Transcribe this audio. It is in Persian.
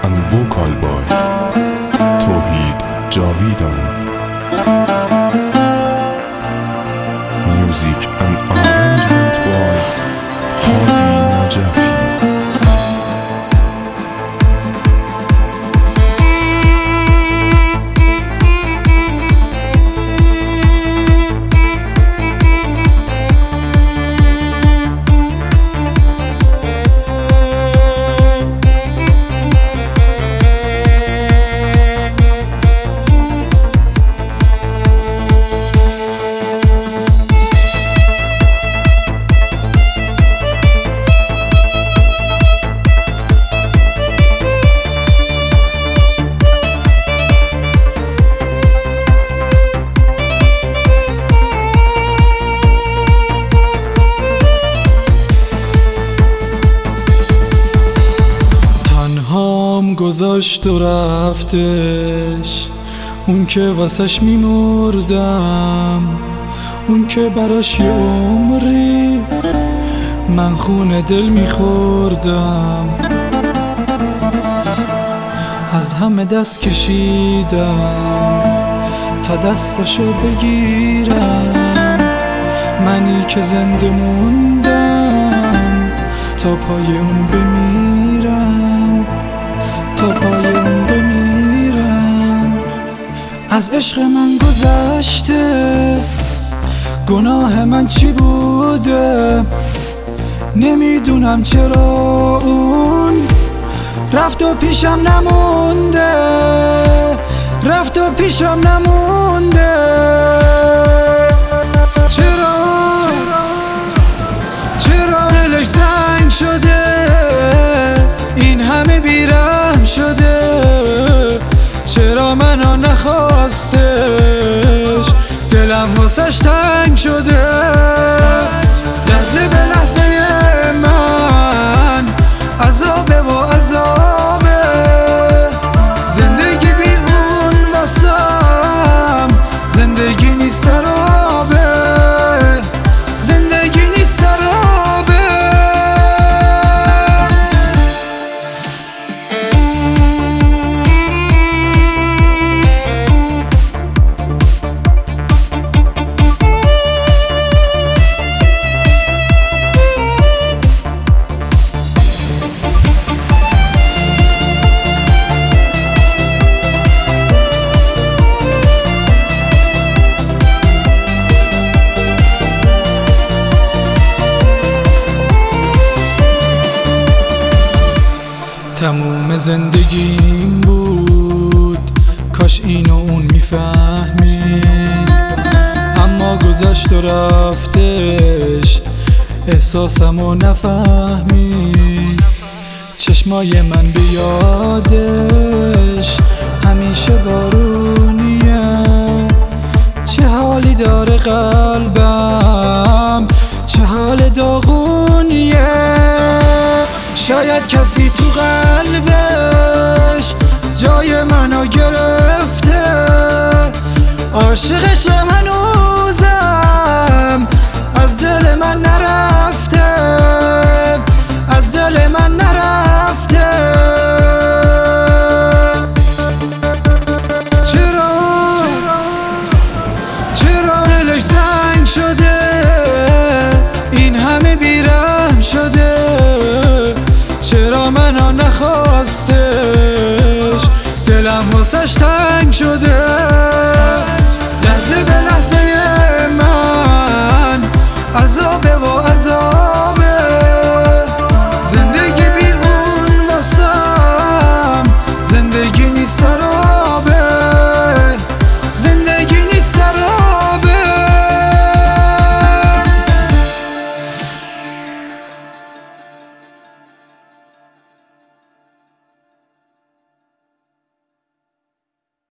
and vocal by Tawheed Javidan. Music and arrangement by Hadi Najafi. گذاشت و رفتش، اون که واسش میمردم، اون که براش یه عمری من خون دل میخوردم. از همه دست کشیدم تا دستشو بگیرم، منی که زنده موندم تا پای اون بمیرم، تا پای اون بمیرم. از عشق من گذشته، گناه من چی بوده؟ نمیدونم چرا اون رفت و پیشم نمونده، رفت و پیشم نمونده. چرا دلش زنگ شده، این همه بیرحم شده؟ چرا منو نخواستش، دلم واسش تنگ شده؟ لحظه به لحظه من عذابه و عذابه، زندگی بی اون واسم زندگی نیست، سرابه، زندگی نیست، سرابه. تموم زندگیم بود، کاش اینو اون میفهمید، اما گذشت و رفتش، احساسمو نفهمید. چشمای من به یادش همیشه بارونیه، چه حالی داره قلبم، چه حال داغونیه. شاید کسی تو قلبش جای منو گرفته، عاشقشم هنوزم، از دل من نرفته، از دل من نرفته. چرا دلش زنگ شده، این همه بیرحم شده؟ چرا منو نخواستش، دلم واسش تنگ شده؟